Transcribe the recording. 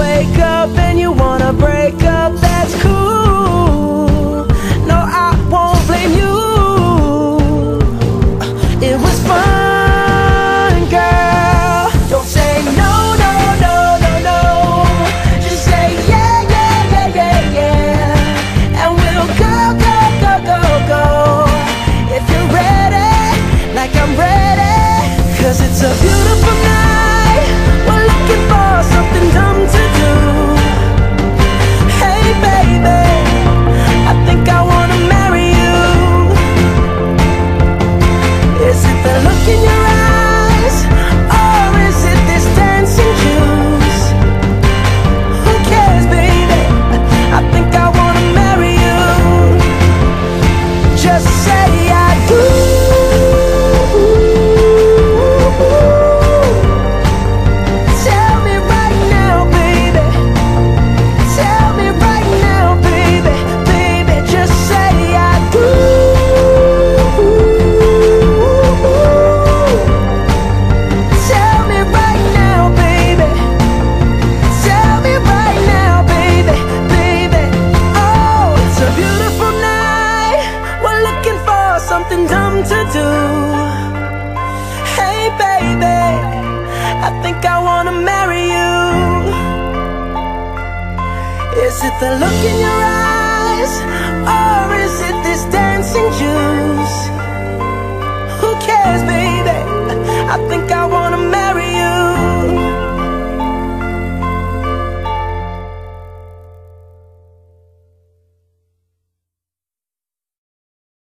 wake up and you wanna break up, that's cool. No, I won't blame you. It was fun, girl. Don't say no, no, no, no, no. Just say yeah, yeah, yeah, yeah, yeah. And we'll go, go, go, go, go. If you're ready, like I'm ready. 'Cause it's a beautiful night. We're looking for something dumb to do. Hey baby, I think I wanna marry you. Is it the look in your eyes, or is it this dancing juice? Who cares, baby? I think I wanna marry you. Just say I do. Tell me right now, baby. Tell me right now, baby. Baby, just say I do. Tell me right now, baby. Tell me right now, baby. Baby, oh, it's a beautiful night. We're looking for something dumb to do. Hey baby, I think I wanna marry you. Is it the look in your eyes, or is it this dancing juice? Who cares, baby? I think I wanna